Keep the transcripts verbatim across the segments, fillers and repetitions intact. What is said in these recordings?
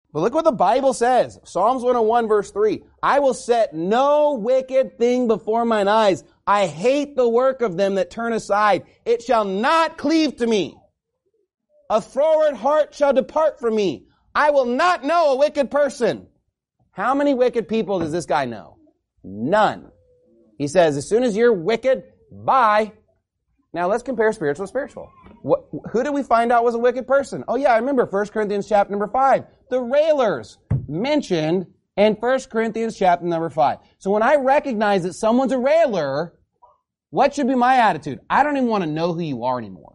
But look what the Bible says. Psalms one oh one verse three. I will set no wicked thing before mine eyes. I hate the work of them that turn aside. It shall not cleave to me. A froward heart shall depart from me. I will not know a wicked person. How many wicked people does this guy know? None. He says, as soon as you're wicked, bye. Now let's compare spiritual with spiritual. What, who did we find out was a wicked person? Oh yeah, I remember First Corinthians chapter number five. The railers mentioned in First Corinthians chapter number five. So when I recognize that someone's a railer, what should be my attitude? I don't even want to know who you are anymore.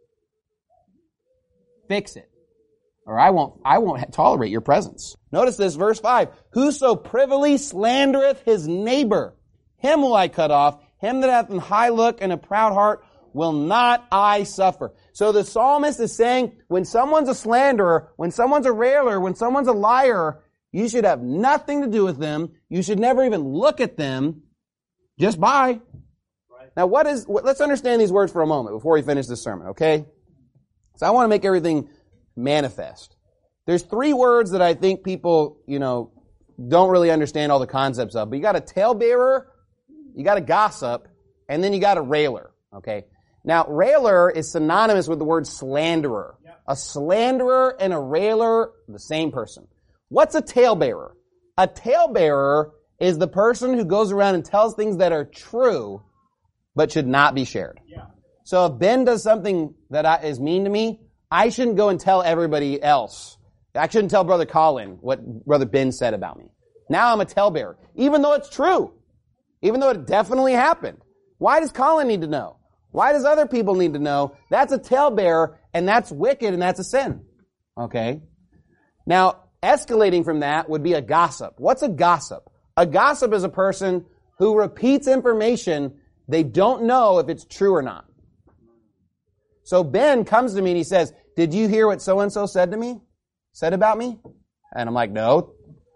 Fix it. Or I won't, I won't tolerate your presence. Notice this, verse five. Whoso privily slandereth his neighbor, him will I cut off. Him that hath an high look and a proud heart will not I suffer. So the psalmist is saying, when someone's a slanderer, when someone's a railer, when someone's a liar, you should have nothing to do with them. You should never even look at them. Just bye. Right. Now what is, let's understand these words for a moment before we finish this sermon, okay? So I want to make everything manifest. There's three words that I think people, you know, don't really understand all the concepts of, but you got a talebearer, you got a gossip, and then you got a railer, okay? Now, railer is synonymous with the word slanderer. Yep. A slanderer and a railer, the same person. What's a talebearer? A talebearer is the person who goes around and tells things that are true, but should not be shared. Yeah. So if Ben does something that I, is mean to me, I shouldn't go and tell everybody else. I shouldn't tell Brother Colin what Brother Ben said about me. Now I'm a talebearer, even though it's true. Even though it definitely happened. Why does Colin need to know? Why does other people need to know? That's a talebearer, and that's wicked, and that's a sin. Okay? Now, escalating from that would be a gossip. What's a gossip? A gossip is a person who repeats information they don't know if it's true or not. So Ben comes to me and he says, did you hear what so-and-so said to me? Said about me? And I'm like, no.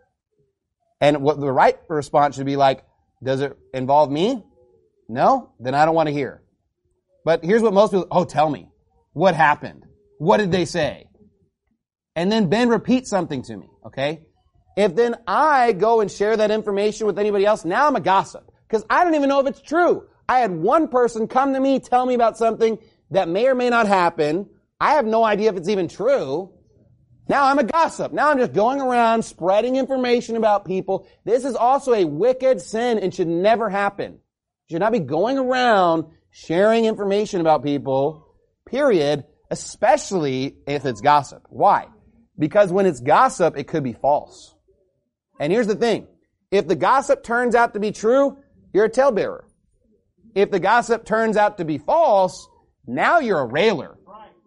And what the right response should be like, does it involve me? No? Then I don't want to hear. But here's what most people, oh, tell me. What happened? What did they say? And then Ben repeats something to me, okay? If then I go and share that information with anybody else, now I'm a gossip. Because I don't even know if it's true. I had one person come to me, tell me about something that may or may not happen. I have no idea if it's even true. Now I'm a gossip. Now I'm just going around spreading information about people. This is also a wicked sin and should never happen. You should not be going around sharing information about people, period, especially if it's gossip. Why? Because when it's gossip, it could be false. And here's the thing. If the gossip turns out to be true, you're a talebearer. If the gossip turns out to be false, now you're a railer.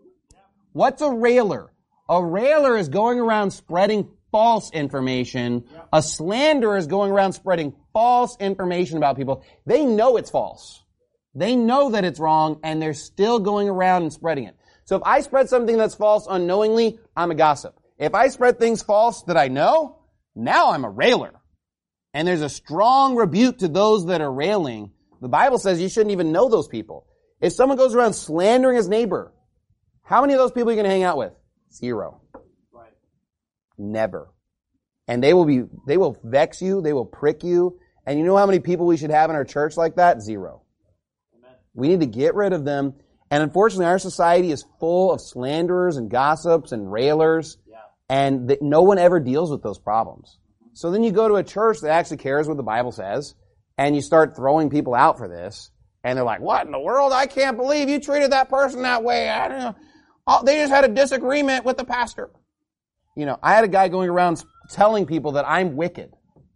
What's a railer? A railer is going around spreading false information. A slanderer is going around spreading false information about people. They know it's false. They know that it's wrong, and they're still going around and spreading it. So if I spread something that's false unknowingly, I'm a gossip. If I spread things false that I know, now I'm a railer. And there's a strong rebuke to those that are railing. The Bible says you shouldn't even know those people. If someone goes around slandering his neighbor, how many of those people are you going to hang out with? Zero. Right. Never. And they will be, they will vex you, they will prick you. And you know how many people we should have in our church like that? Zero. Amen. We need to get rid of them. And unfortunately, our society is full of slanderers and gossips and railers. Yeah. And that no one ever deals with those problems. So then you go to a church that actually cares what the Bible says, and you start throwing people out for this. And they're like, what in the world? I can't believe you treated that person that way. I don't know. Oh, they just had a disagreement with the pastor. You know, I had a guy going around telling people that I'm wicked.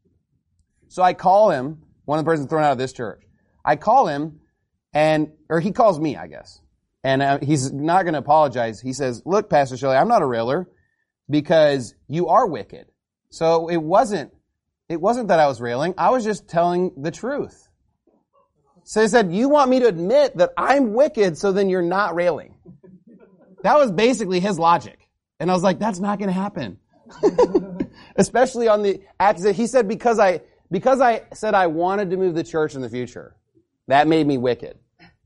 So I call him, one of the persons thrown out of this church. I call him, and, or he calls me, I guess. And uh, he's not going to apologize. He says, look, Pastor Shelley, I'm not a railer because you are wicked. So it wasn't, it wasn't that I was railing. I was just telling the truth. So he said, you want me to admit that I'm wicked so then you're not railing. That was basically his logic. And I was like, that's not going to happen. Especially on the accent. He said, because I, because I said I wanted to move the church in the future, that made me wicked.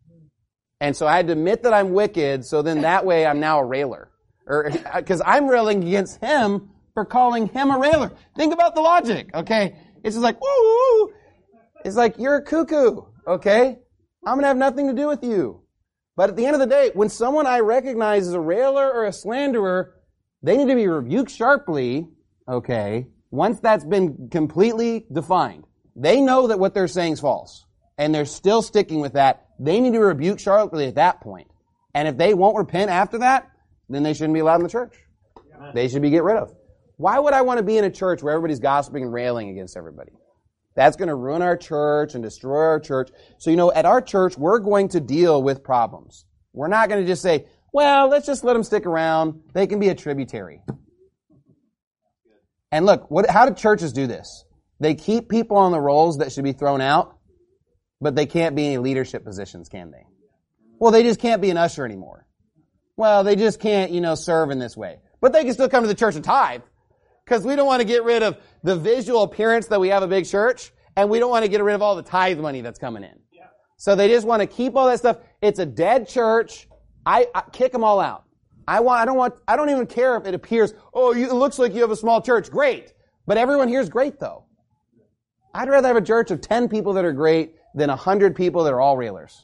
And so I had to admit that I'm wicked, so then that way I'm now a railer. Or, because I'm railing against him for calling him a railer. Think about the logic, okay? It's just like, woo! It's like, you're a cuckoo, okay? I'm going to have nothing to do with you. But at the end of the day, when someone I recognize as a railer or a slanderer, they need to be rebuked sharply, okay, once that's been completely defined. They know that what they're saying is false, and they're still sticking with that. They need to be rebuked sharply at that point. And if they won't repent after that, then they shouldn't be allowed in the church. They should be get rid of. Why would I want to be in a church where everybody's gossiping and railing against everybody? That's going to ruin our church and destroy our church. So, you know, at our church, we're going to deal with problems. We're not going to just say, well, let's just let them stick around. They can be a tributary. And look, what, how do churches do this? They keep people on the rolls that should be thrown out, but they can't be any leadership positions, can they? Well, they just can't be an usher anymore. Well, they just can't, you know, serve in this way. But they can still come to the church and tithe. Because we don't want to get rid of the visual appearance that we have a big church, and we don't want to get rid of all the tithe money that's coming in. Yeah. So they just want to keep all that stuff. It's a dead church. I, I kick them all out. I want. I don't want. I don't even care if it appears. Oh, you, it looks like you have a small church. Great, but everyone here is great, though. I'd rather have a church of ten people that are great than a hundred people that are all railers.